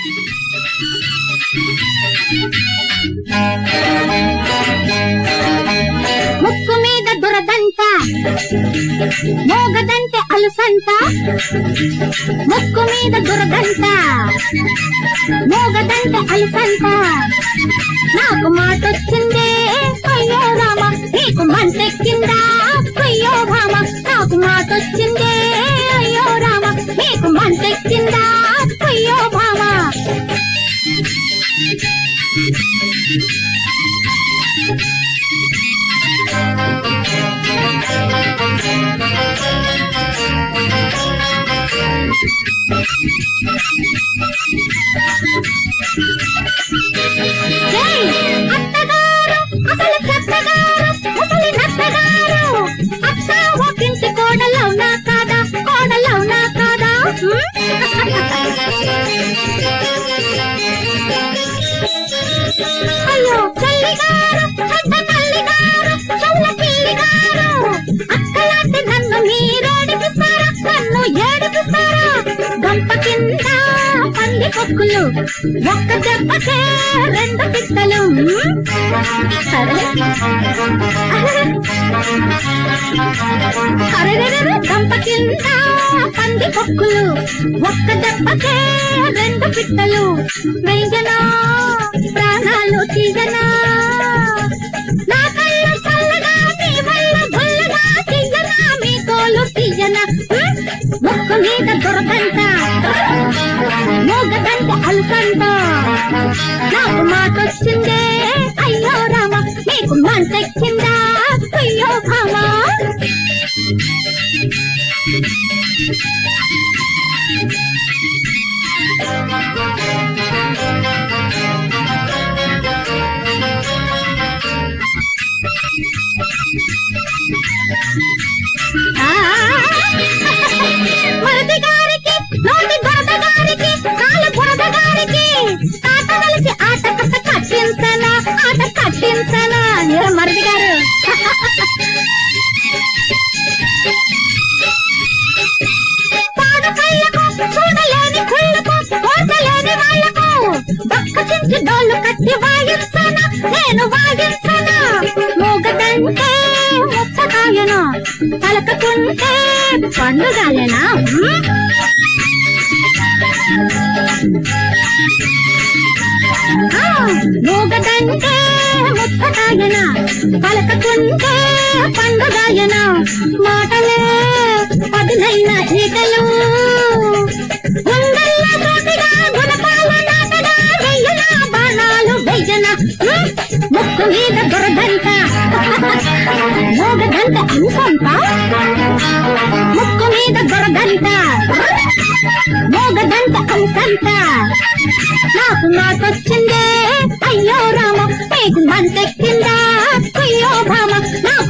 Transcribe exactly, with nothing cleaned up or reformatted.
ముక్కు మీద దురదంట మోగదంటే అలుసంట ముక్కు మీద దురదంట మోగదంటే అలుసంట నాకు మాటొచ్చిందే అయ్యో రామ నీకు మంటెక్కిందా అయ్యో భామ నాకు మాటొచ్చిందే అయ్యో రామ నీకు మంటెక్కిందా అయ్యో భామ అత్తగారు అసలు చెత్తగారు ముసలి నత్తగారు అత్త ఒకింటి కోడలవునా కాదా కోడలవునా కాదా అయ్యో చెల్లిగారు చెడ్డ తల్లిగారు చెల్ల పిల్లిగారు అక్కలాంటి నన్ను మీరేడిపిస్తారా నన్ను ఏడిపిస్తారా గంప కింద పంది పొక్కులు ఒక్క దెబ్బకే రెండు పిట్టలు అరెరెరె గంప కింద పంది పొక్కులు ఒక్క దెబ్బకే రెండు పిట్టలు వెయ్యనా ప్రాణాలు తీయనా నా కళ్ళు చల్లగా మీ వల్ల భుల్లగా తీయనా మీ తోలు తీయనా ముక్కు మీద దొరకంట మోగదంట అల్కంట నాకు మాటొచ్చిందే అయ్యో రామ నీకు మంటెక్కిందా అయ్యో భామ మరది గారికి నోటి బురద గారికి కాలు బురద గారికి తాట కలిసి ఆట కట్ట కట్టించనా ఆట కట్టించనా మరది గారు పాడకళ్ళకు చూడలేని కుళ్ళకు ఓర్చలేని వాళ్లకు పక్క చించి డోళ్ళు కట్టి వాయించనా నేను వాయించనా మోగదంటే ముచ్చటాయనా పలకకుంటే పండుగాలేనా మోగదంటే ముచ్చటాయనా పలకకుంటే పండుగాయనా మాటలే పదునైన ఈటలు గుండెల్లో తోటిగా గుణపాల నాటగా వెయ్యనా బాణాలు వెయ్యనా ముక్కు మీద దొరదంట మోగదంట అనుసంత ముక్కు మీద దొరదంట మోగదంట అనుసంత నాకు మాటొచ్చిందే అయ్యో రామ నీకు మంటెక్కిందా అయ్యో భామ నాకు